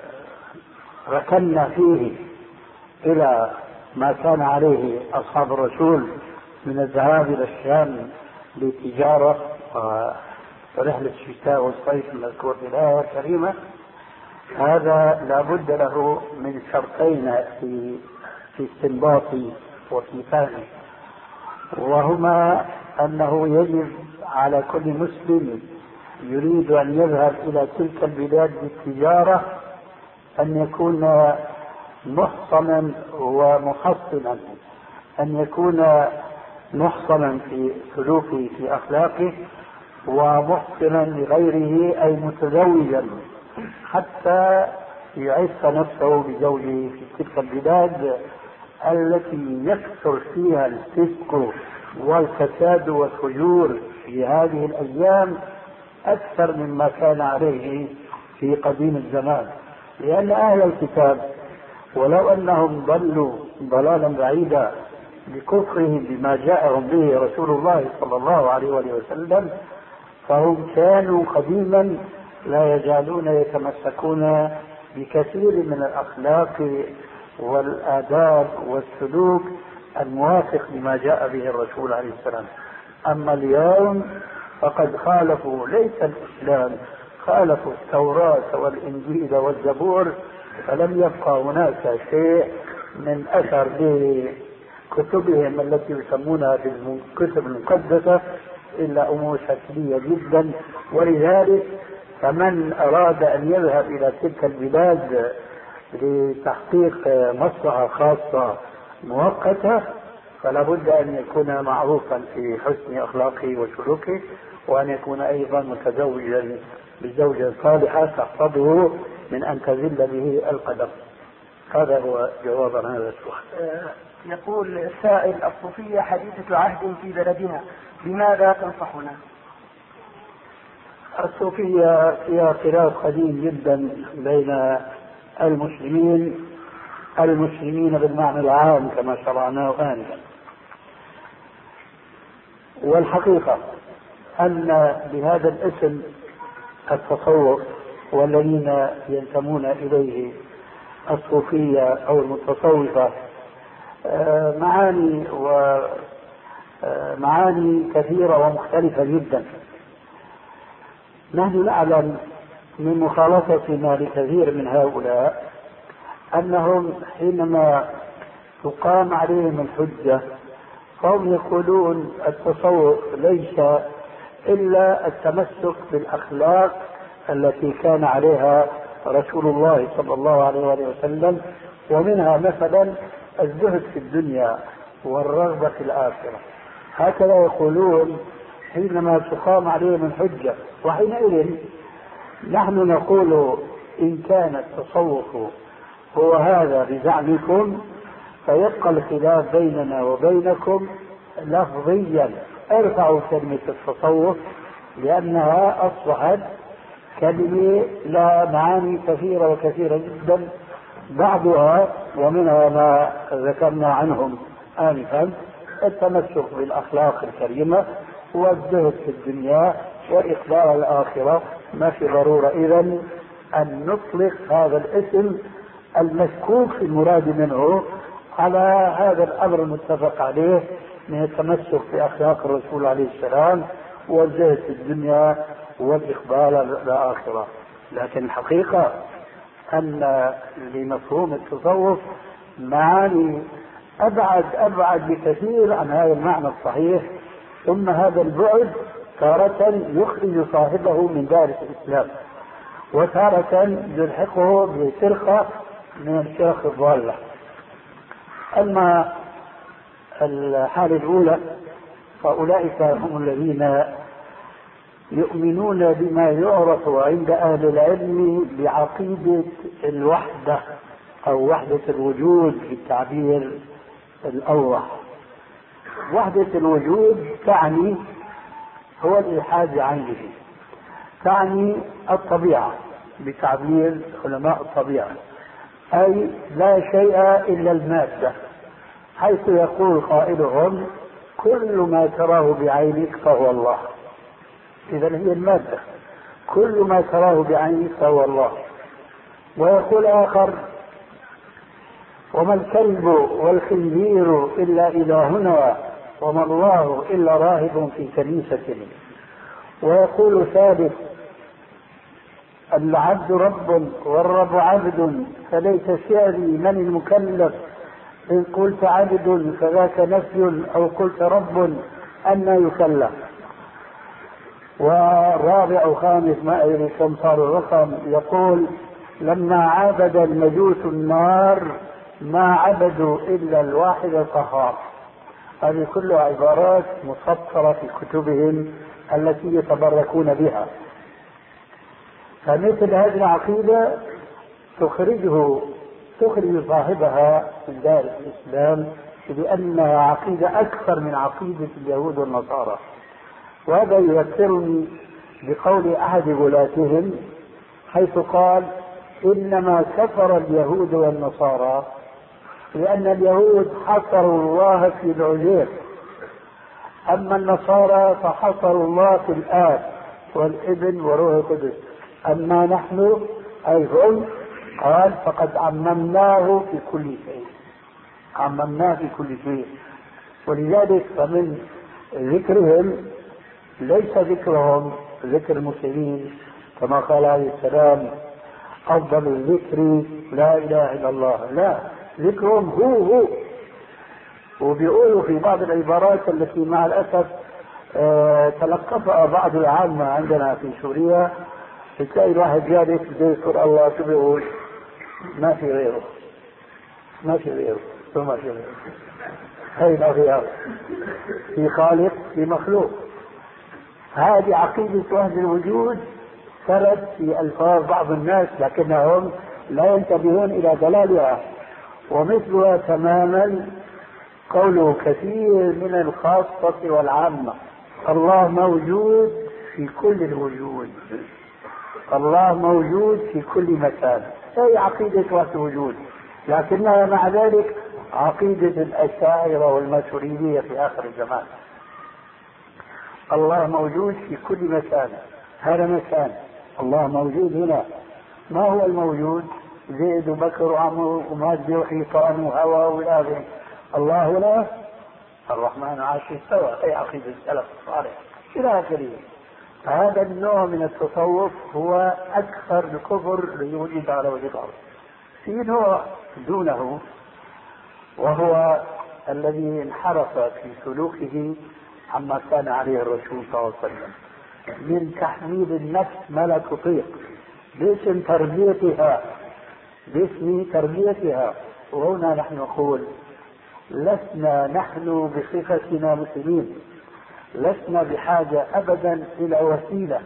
ركنا فيه إلى ما كان عليه أصحاب الرسول من الذهاب إلى الشام للتجارة ورحلة الشتاء والصيف المذكور في الآية الكريمة، هذا لا بد له من شرطين في في استنباطه وفي فهمه، وهما أنه يجب على كل مسلم يريد أن يذهب إلى تلك البلاد بالتجارة أن يكون محصنا ومحصنا، أن يكون محصنا في سلوكه في أخلاقه ومحسنا لغيره أي متزوجا حتى يعف نفسه بزوجه في تلك البلاد التي يكثر فيها الفسق والفساد والفجور في هذه الأيام أكثر مما كان عليه في قديم الزمان. لأن أهل الكتاب ولو أنهم ضلوا ضلالا بعيدا بكفرهم بما جاءهم به رسول الله صلى الله عليه وسلم، فهم كانوا قديما لا يزالون يتمسكون بكثير من الأخلاق والآداب والسلوك الموافق لما جاء به الرسول عليه السلام. أما اليوم فقد خالفوا ليس الإسلام، خالفوا التوراة والإنجيل والزبور، فلم يبقى هناك شيء من أثر لكتبهم التي يسمونها بالكتب المقدسة إلا أمور شكلية جدا. ولذلك فمن أراد أن يذهب إلى تلك البلاد لتحقيق مصلحة خاصة مؤقتة فلا بد أن يكون معروفا في حسن أخلاقه وسلوكه، وأن يكون أيضا متزوجا بزوجة صالحة تحفظه من أن تزل به القدم. هذا هو جواب عن هذا السؤال. يقول السائل: الصوفية حديثة عهد في بلدنا، لماذا تنصحنا؟ الصوفية فيها خلاف قديم جدا بين المسلمين المسلمين بالمعنى العام كما شرعناه آنفا. والحقيقة أن بهذا الاسم التصوف والذين ينتمون إليه الصوفية أو المتصوفة معاني ومعاني كثيرة ومختلفة جدا. نحن نعلم من مخالطتنا لكثير من هؤلاء أنهم حينما تقام عليهم الحجة فهم يقولون التصوف ليس إلا التمسك بالأخلاق التي كان عليها رسول الله صلى الله عليه وسلم، ومنها مثلا الزهد في الدنيا والرغبة في الآخرة. هكذا يقولون حينما تقام عليهم الحجة. وحينئذ نحن نقول إن كان التصوف هو هذا بزعمكم فيبقى الخلاف بيننا وبينكم لفظيا. ارفعوا كلمة التصوف لأنها أصبحت كلمة لها معاني كثيرة وكثيرة جدا، بعضها ومنها ما ذكرنا عنهم آنفا التمسك بالأخلاق الكريمة والزهد في الدنيا والإقبال على الآخرة. ما في ضرورة إذن أن نطلق هذا الاسم المشكوك في المراد منه على هذا الأمر المتفق عليه من التمسك بأخلاق الرسول عليه السلام والزهد في الدنيا والإقبال على الآخرة. لكن الحقيقة أن لمفهوم التصوف معاني أبعد أبعد بكثير عن هذا المعنى الصحيح، ثم هذا البعد تارة يخرج صاحبه من دائرة الإسلام وتارة يلحقه بفرقة من الفرق الضالة. أما الحالة الأولى فأولئك هم الذين يؤمنون بما يعرف عند أهل العلم بعقيدة الوحدة أو وحدة الوجود في التعبير الأوضح. وحدة الوجود تعني هو الإلحاد بعينه، تعني الطبيعة بتعبير علماء الطبيعة، أي لا شيء إلا المادة، حيث يقول قائلهم كل ما تراه بعينك فهو الله. إذا هي المادة، كل ما تراه بعينك فهو الله. ويقول آخر وما الكلب والخنزير إلا إلهنا وما الله إلا راهب في كنيسة. ويقول ثالث العبد رب والرب عبد فليس شعري من المكلف إن قلت عبد فذاك نفي أو قلت رب أن يكلف. والرابع وخامس ما أدري كم صار الرقم يقول لما عبد المجوس النار ما عبدوا إلا الواحد القهار. هذه كلها عبارات مسطرة في كتبهم التي يتبركون بها. فمثل هذه العقيدة تخرجه تخرج صاحبها من دائرة الإسلام لأنها عقيدة أكثر من عقيدة اليهود والنصارى. وهذا يذكرني بقول أحد غلاتهم حيث قال إنما كفر اليهود والنصارى لأن اليهود حصروا الله في العزير، أما النصارى فحصروا الله في الآب والابن وروح القدس، أما نحن أي هم قال فقد عممناه في كل شيء، عممناه في كل شيء. ولذلك فمن ذكرهم ليس ذكرهم ذكر المسلمين كما قال عليه السلام أفضل الذكر لا إله إلا الله، لا، ذكرهم هو هو. وبيقولوا في بعض العبارات التي مع الأسف آه تلقفها بعض العامة عندنا في سوريا، تلاقي الواحد جالس بده يذكر الله شو بيقول؟ ما في غيره، ما في غيره، ما في غيره. هي الأغيار في خالق في مخلوق. هذه عقيدة وحدة الوجود سرت في ألفاظ بعض الناس لكنهم لا ينتبهون إلى دلالها. ومثلها تماما قوله كثير من الخاصة والعامة الله موجود في كل الوجود. الله موجود في كل مكان، هي عقيدة وحدة الوجود، لكنها مع ذلك عقيدة الأشاعرة والماتريدية في آخر الزمان. الله موجود في كل مكان، هذا مكان الله موجود هنا. ما هو الموجود؟ زيد وبكر وعمر ومادة وحيطان وهواء والآخر. الله هنا الرحمن عاش استوى، أي عقيدة السلف الصالح إلى آخره. هذا النوع من التصوف هو أكثر الكفر ليوجد على وجه الأرض. في نوع دونه وهو الذي انحرف في سلوكه عما كان عليه الرسول صلى الله عليه وسلم من تحميل النفس ما لا تطيق باسم تربيتها باسم تربيتها. وهنا نحن نقول لسنا نحن بصفتنا مسلمين لسنا بحاجة أبدا إلى وسيلة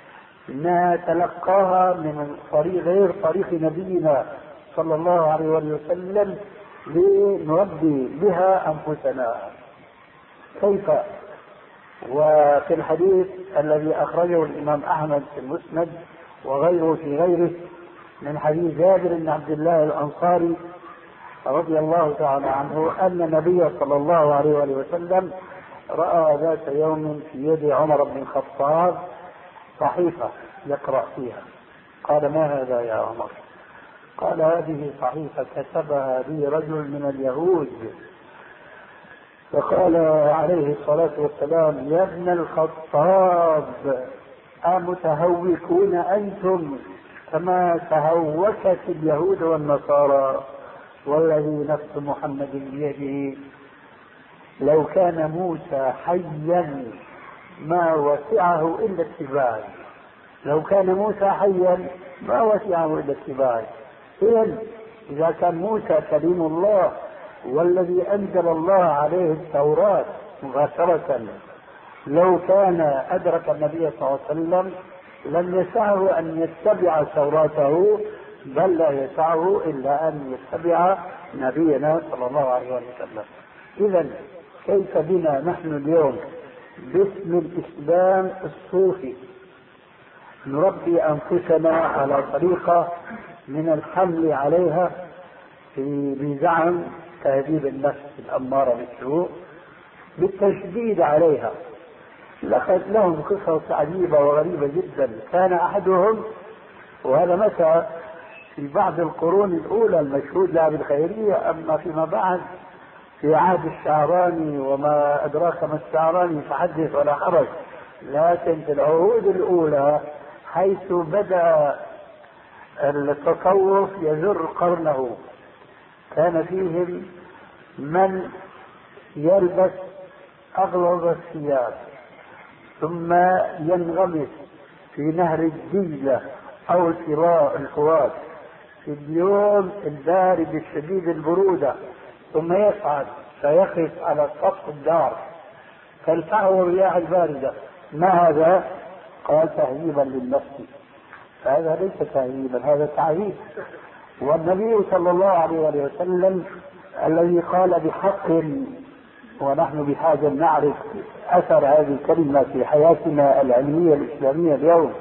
نتلقاها من طريق غير طريق نبينا صلى الله عليه وسلم لنربي بها أنفسنا. كيف؟ وفي الحديث الذي أخرجه الإمام أحمد في المسند وغيره في غيره من حديث جابر بن عبد الله الأنصاري رضي الله تعالى عنه أن النبي صلى الله عليه وسلم رأى ذات يوم في يد عمر بن الخطاب صحيفة يقرأ فيها. قال: ما هذا يا عمر؟ قال: هذه صحيفة كتبها لي رجل من اليهود. فقال عليه الصلاة والسلام: يا ابن الخطاب، أمتهوكون أنتم كما تهوكت اليهود والنصارى؟ والذي نفس محمد بيده لو كان موسى حيا ما وسعه إلا اتباعي. لو كان موسى حيا ما وسعه إلا اتباعي. إذن إذا كان موسى كليم الله والذي أنزل الله عليه التوراة مباشرة لو كان أدرك النبي صلى الله عليه وسلم لم يسعه أن يتبع توراته، بل لا يسعه إلا أن يتبع نبينا صلى الله عليه وسلم. إذن كيف بنا نحن اليوم باسم الإسلام الصوفي نربي أنفسنا على طريقة من الحمل عليها في بزعم تهذيب النفس الأمارة بالسوء بالتشديد عليها؟ لقد لهم قصص عجيبة وغريبة جدا. كان أحدهم، وهذا متى في بعض القرون الأولى المشهود لها بالخيرية، أما فيما بعد في عهد الشعراني وما أدراك ما الشعراني فحدث ولا حرج، لكن في العهود الأولى حيث بدأ التصوف يزر قرنه كان فيهم من يلبس أغلظ الثياب ثم ينغمس في نهر الدجلة أو الفرات في اليوم البارد الشديد البرودة، ثم يصعد فيقف على سطح الدار تلفعه الرياح الباردة. ما هذا؟ قال: تهذيبا للنفس. فهذا ليس تهذيبا، هذا تعذيب. والنبي صلى الله عليه وسلم الذي قال بحق، ونحن بحاجة نعرف أثر هذه الكلمة في حياتنا العلمية الإسلامية اليوم: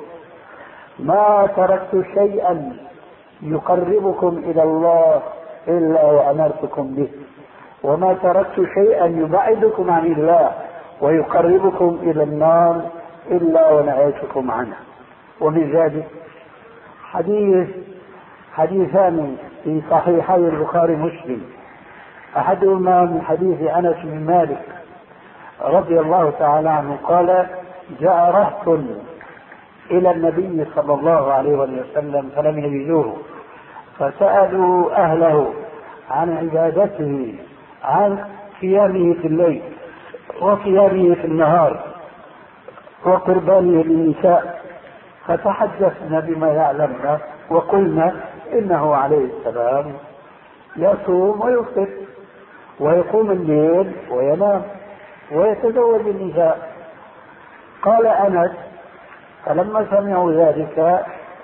ما تركت شيئا يقربكم إلى الله إلا وأمرتكم به، وما تركت شيئا يبعدكم عن الله ويقربكم إلى النار إلا ونهيتكم عنه. ومن ذلك حديث حديثان في صحيحي البخاري ومسلم، أحدهما من حديث أنس بن مالك رضي الله تعالى عنه قال: جاء رهط إلى النبي صلى الله عليه وسلم فلم يجدوه، فسألوا أهله عن عبادته، عن قيامه في الليل وقيامه في النهار وقربانه للنساء، فتحدثنا بما يعلمنا وقلنا إنه عليه السلام يصوم ويفطر ويقوم الليل وينام ويتزوج النساء. قال أنس: فلما سمعوا ذلك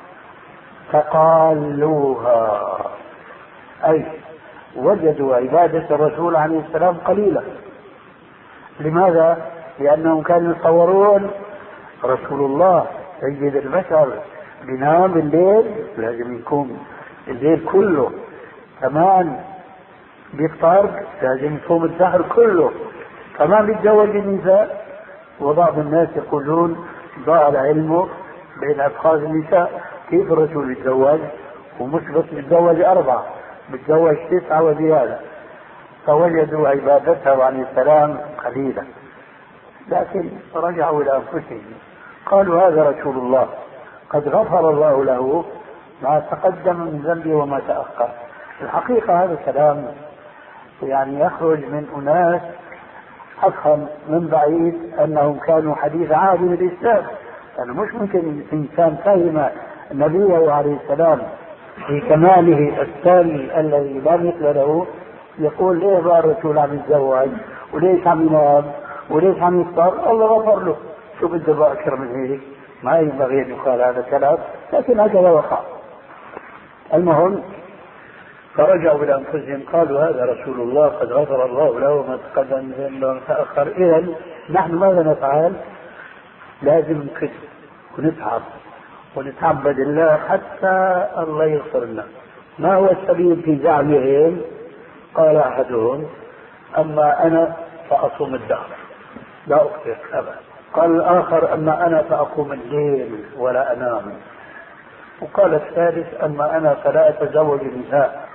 فقالوها، أي وجدوا عبادة الرسول عليه السلام قليلة. لماذا؟ لأنهم كانوا يتصورون رسول الله سيد البشر بينام الليل لازم يكون الليل كله، كمان بيفطر لازم يصوم الدهر كله، كمان بيتزوج النساء. وبعض الناس يقولون ضاع علمه بين أبخاذ النساء، كيف الرجل يتزوج ومش بس يتزوج أربعة، يتزوج تسعة وزيادة، فوجدوا عبادته عليه السلام قليلة. لكن رجعوا إلى أنفسهم قالوا هذا رسول الله قد غفر الله له ما تقدم من ذنبه وما تأخر. الحقيقة هذا الكلام يعني يخرج من أناس أفهم من بعيد أنهم كانوا حديث عهد بالإسلام، لأنه يعني مش ممكن إنسان فهم نبيه عليه السلام في كماله الثاني الذي لا مثل له يقول ليه بقى الرسول عم يتزوج وليش عم ينام وليش عم يفطر؟ الله غفر له، شو بده بقى أكثر من هيك؟ ما ينبغي أن يقال هذا الكلام، لكن هكذا وقع. المهم فرجعوا إلى أنفسهم قالوا هذا رسول الله قد غفر الله له ما تقدم من ذنبه وما تأخر. إذا نحن ماذا نفعل؟ لازم نكد ونتعب ونتعبد الله حتى الله يغفر لنا. ما هو السبيل في زعمهم؟ قال أحدهم أما أنا فأصوم الدهر لا أخطئ أبدا. قال الآخر أما أنا فأقوم الليل ولا أنام. وقال الثالث أما أنا فلا أتزوج النساء.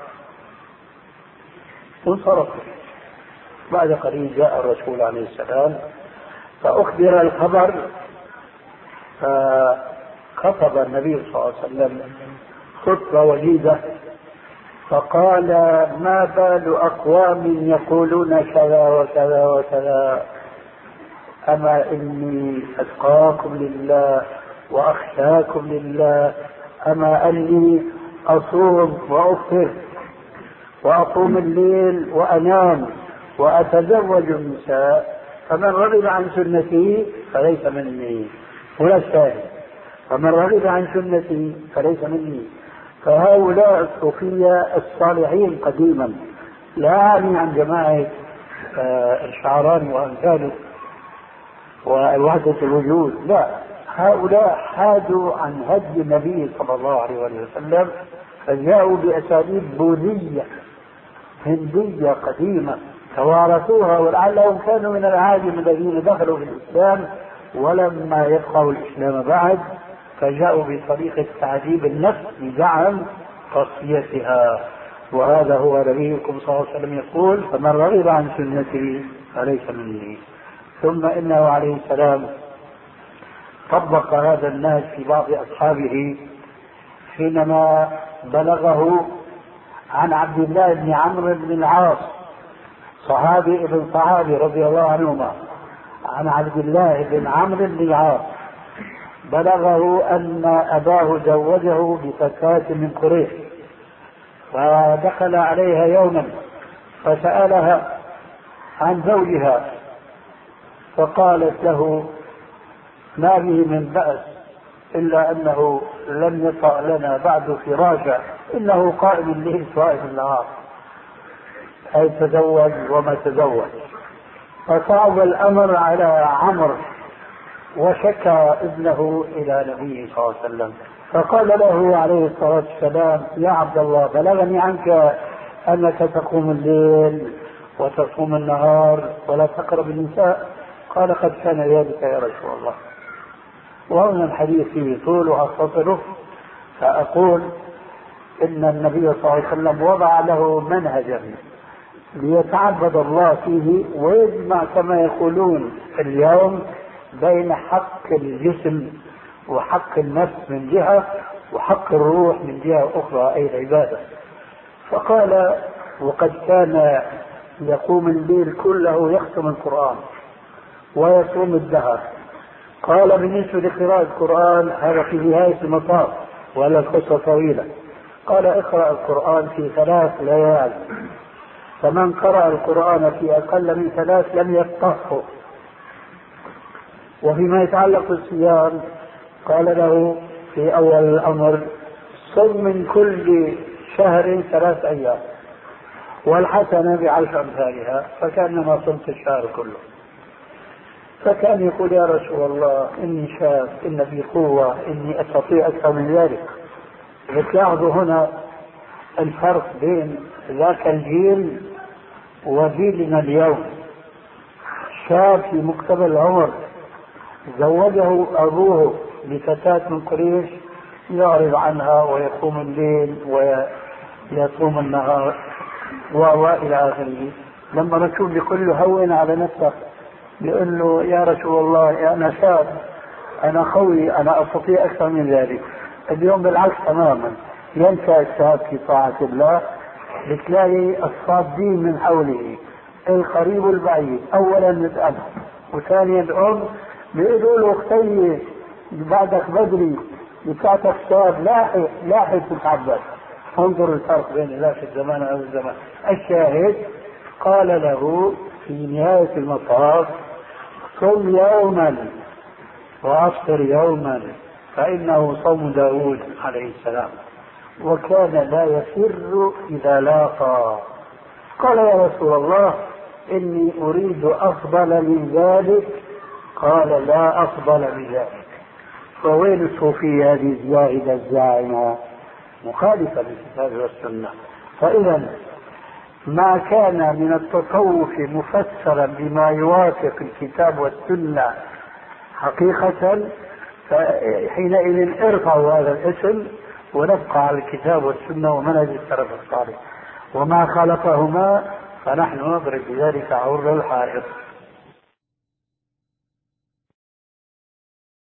وانصرفوا. بعد قليل جاء الرسول عليه السلام فأخبر الخبر، فخطب النبي صلى الله عليه وسلم خطبة وجيزة فقال ما بال أقوام يقولون كذا وكذا وكذا، أما إني أتقاكم لله وأخشاكم لله، أما أني أصوم وأفطر وأقوم الليل وأنام وأتزوج النساء، فمن رغب عن سنتي فليس مني. هنا الشاهد، فمن رغب عن سنتي فليس مني. فهؤلاء الصوفية الصالحين قديما، لا أعني عن جماعة الشعراني وأمثاله ووحدة الوجود، لا، هؤلاء حادوا عن هدي النبي صلى الله عليه وسلم فجاءوا بأساليب بوذية هندية قديمة توارثوها، ولعلهم كانوا من العاجم الذين دخلوا في الإسلام ولما يفقهوا الإسلام بعد فجاءوا بطريقة تعذيب النفس بزعم خاصيتها. وهذا هو نبيكم صلى الله عليه وسلم يقول فمن رغب عن سنتي فليس مني. ثم إنه عليه السلام طبق هذا النهج في بعض أصحابه حينما بلغه عن عبد الله بن عمرو بن العاص صحابي ابن صحابي رضي الله عنهما، عن عبد الله بن عمرو بن العاص بلغه أن أباه زوجه بفتاة من قريش، فدخل عليها يوما فسألها عن زوجها فقالت له ما به من بأس إلا أنه لم يطأ لنا بعد فراشا إنه قائم الليل صائم النهار، أي تزوج وما تزوج. فصعب الأمر على عمرو وشكى ابنه إلى النبي صلى الله عليه وسلم، فقال له عليه الصلاة والسلام يا عبد الله بلغني عنك أنك تقوم الليل وتصوم النهار ولا تقرب النساء. قال قد كان ذلك يا رسول الله. وهنا الحديث فيه طول وأختصره، فأقول إن النبي صلى الله عليه وسلم وضع له منهجا ليتعبد الله فيه ويجمع كما يقولون اليوم بين حق الجسم وحق النفس من جهة وحق الروح من جهة أخرى أي العبادة. فقال وقد كان يقوم الليل كله يختم القرآن ويصوم الدهر. قال بالنسبة لقراءة القرآن هذا في نهاية المطاف ولا القصة طويلة. قال اقرأ القرآن في ثلاث ليال، فمن قرأ القرآن في أقل من ثلاث لم يفقهه. وفيما يتعلق بالصيام قال له في أول الأمر صم من كل شهر ثلاث أيام والحسنة بعشر أمثالها فكأنما صمت الشهر كله. فكان يقول يا رسول الله إني شاب، إن بي قوة، إني أستطيع أكثر من ذلك. بتلاحظوا هنا الفرق بين ذاك الجيل وجيلنا اليوم. شاب في مقتبل العمر زوجه أبوه بفتاة من قريش يعرض عنها ويقوم الليل ويصوم النهار وإلى آخره. لما رسول يقول له هون على نفسك، بيقول له يا رسول الله أنا شاب، أنا خوي، أنا أستطيع أكثر من ذلك. اليوم بالعكس تماما، ينسى الشاب في طاعة الله. بتلاقي الصادين من حوله القريب والبعيد، أولا الأب وثانيا الأم بيقولوا له اختي بعدك بدري بتاعتك شاب، لاحق لاحق تتعبد. انظر الفرق بين ذاك الزمان وهذا الزمان. الشاهد قال له في نهاية المطاف صم يوما وأفطر يوما فإنه صوم داود عليه السلام، وكان لا يسر إذا لاقى. قال يا رسول الله إني أريد أفضل من ذلك. قال لا أفضل من ذلك. فوين الصوفية هذه الزاهدة الزاعمة؟ مخالفة للكتاب والسنة. فإذا ما كان من التصوف مفسرا بما يوافق الكتاب والسنة حقيقة، فحينئذ ارفعوا هذا الاسم ونبقى على الكتاب والسنة ومنهج السلف الصالح، وما خالفهما فنحن نضرب بذلك عرض الحائط.